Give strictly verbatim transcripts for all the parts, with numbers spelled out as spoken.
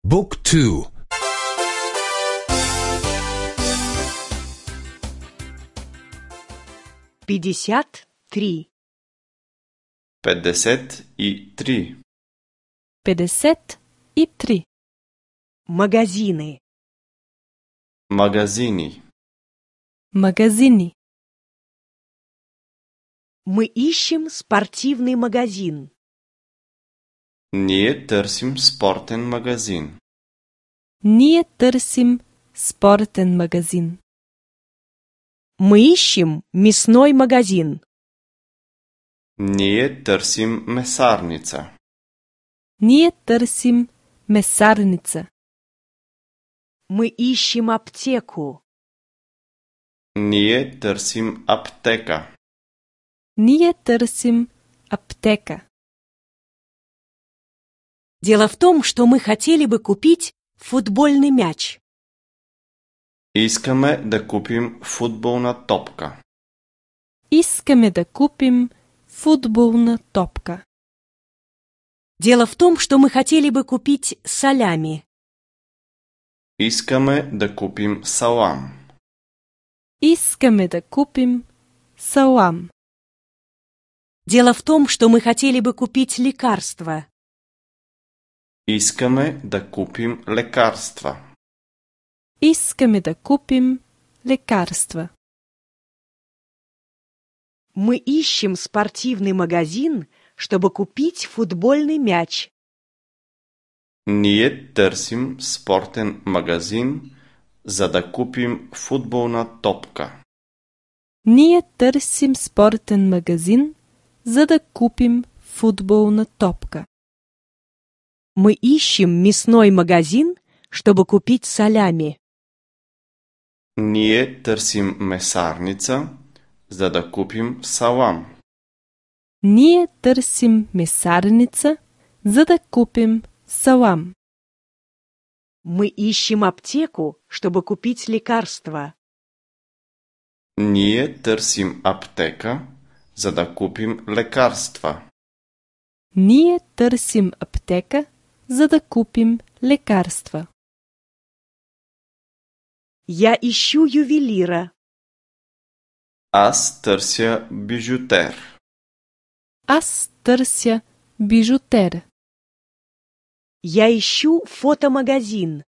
بوك تو. пятьдесят три. петдесет и три. петдесет и три. Магазины. Магазини. Магазини. Мы ищем спортивный магазин. Ние търсим спортен магазин. Ние търсим спортен магазин. Мы ищем мясной магазин. Ние търсим месарница. Ние търсим месарница. Мы ищем аптеку. Ние търсим аптека. Ние търсим аптека. Дело в том, что мы хотели бы купить футбольный мяч. Искаме да купим футболна топка. Искаме да купим футболна топка. Дело в том, что мы хотели бы купить салями. Искаме да купим салам. Искаме да купим салам. Дело в том, что мы хотели бы купить лекарства. Искаме да купим лекарства. Искаме да купим лекарства. Мы ищем спортивный магазин, чтобы купить футбольный мяч. Ние търсим спортен магазин, за да купим футболна топка. Ние търсим спортен магазин, за да купим футболна топка. Мы ищем мясной магазин, чтобы купить салями. Ние търсим месарница, за да купим салам. Ние търсим месарница, за да купим салам. Мы ищем аптеку, чтобы купить лекарства. Ние търсим аптека, за да купим лекарства. Ние търсим аптека, за да купим лекарства. Я ищу ювелира. Аз търся бижутер. Аз търся бижутер. Я ищу фотомагазин.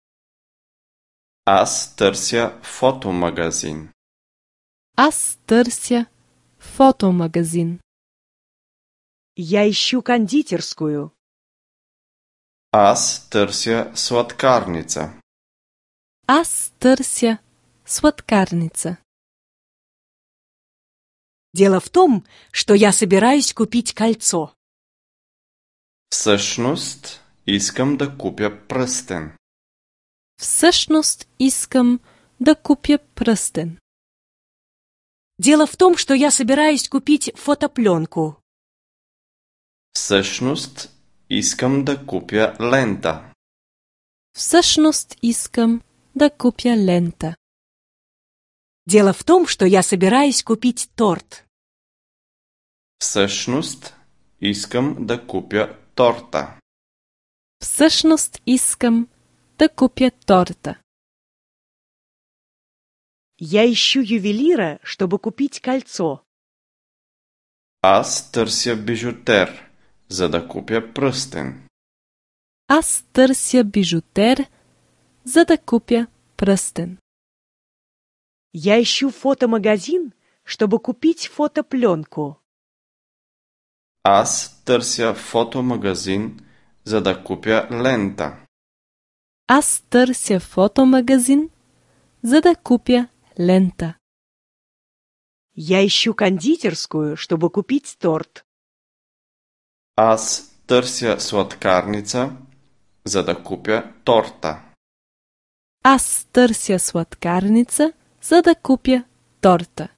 Аз търся фотомагазин. Аз търся фотомагазин. Я ищу кондитерскую. Аз търся сладкарница. Аз търся сладкарница. Дело в том, что я собираюсь купить кольцо. Всъщност, искам да купя пръстен. Всъщност искам да купя пръстен. Дело в том, что я собираюсь купить фотопленку. Всъщност, искам да купя лента. Всъщност искам да купя лента. Дело в том, что я собираюсь купить торт. Всъщност, искам да купя торта. Всъщност искам да купя торта. Я ищу ювелира, чтобы купить кольцо. Аз търся бижутер, за да купя пръстен. Аз търся бижутер, за да купя пръстен. Я ищу фотомагазин, чтобы купить фотопленку. Аз търся фотомагазин, за да купя лента. Аз търся фотомагазин, за да купя лента. Я ищу кондитерскую, чтобы купить торт. Аз търся сладкарница, за да купя торта. Аз търся сладкарница, за да купя торта.